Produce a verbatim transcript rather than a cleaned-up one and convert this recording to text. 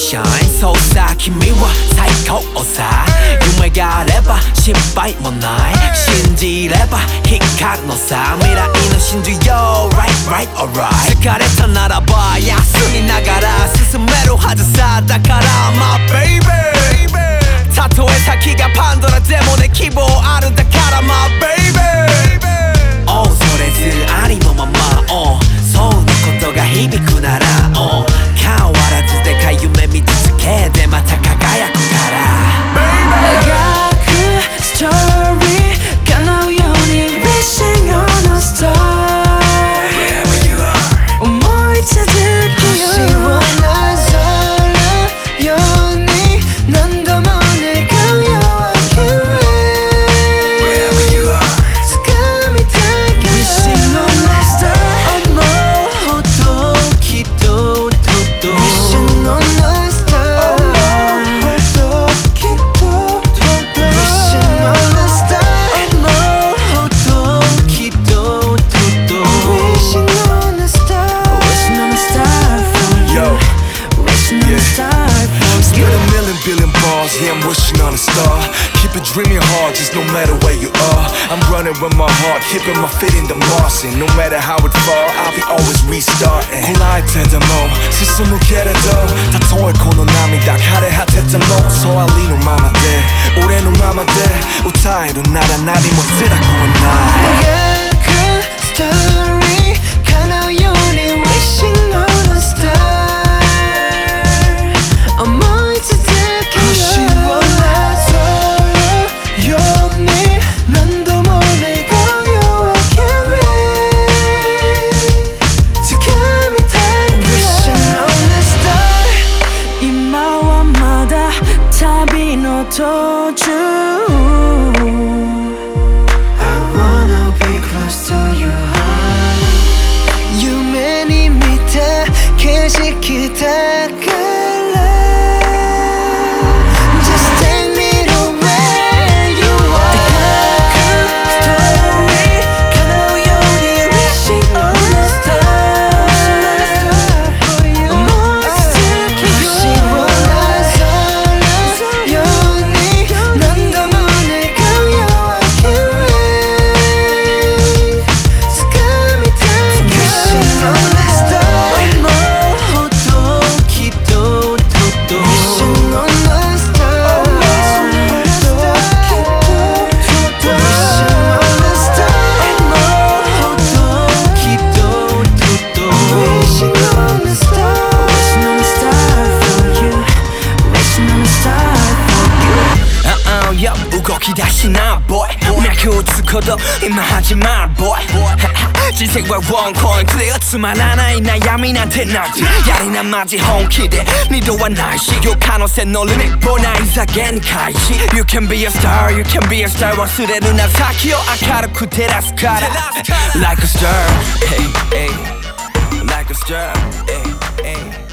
sunshine そうさ君は最高さ夢があれば失敗もない信じれば光るのさ未来の真珠よ Right, right, alright 疲れたならば休みながら進めるはずさだから My baby たとえ先がパンドラでもね希望あるだから My baby 恐れずありのまま、oh、そうのことが響くなら、oh、変わらずでかい夢見続けてまた輝くから描くストーリー叶うように Wishing on a star Wherever you are 思い続けよう星をなぞるように何度も願うよ I can't wait Wherever you are 掴みたいから Wishing on a star 思うほどきっと届く Wishing on a star 思うほどきっと届く Wishing on a star 思うほどきっと届く Wishing on a star Wishing on a star for you Yo, Wishing on a star for spit you a million billion bars, yeah, I'm wishing on a star. Keep it dreaming hard, just no matter where you are. I'm running with my heart, keeping my feet in the moss. And no matter how it fall, I'll be always restarting. Collide to the moon,進むけれどたとえこの涙枯れ果ててもそうありのままで俺のままで歌えるなら何も辛くはない描くストーリー叶うように Wishing on a star 思い続けよう星をなぞるように何度も願うよ I can't wait 掴みたいから Wishing on a star 今はまだ旅の途中I wanna be close to your heart 夢に見た景色だから Just take me to where you are 描くストーリー叶うように Wishing on a star 思い続けよう星をなぞるように何度も願うよ I can't wait 掴みたいから Wishing on a star 思うほどきっと届く Wishing on a star 思うほどきっと届く Wishing on a star 思うほどきっと届く Wishing on a star Wishing on a star for you Wishing on a star for you uh uh, yo, 動き出しな boy 脈を打つこと今始まる boy 人生はワンコインクリアつまらない悩みなんてなくやりなマジ本気で二度はないし両可能性のリミットないざ限界し You can be a star, you can be a star 忘れるな先を明るく照らすから Like a star, hey, hey Like a star, hey, hey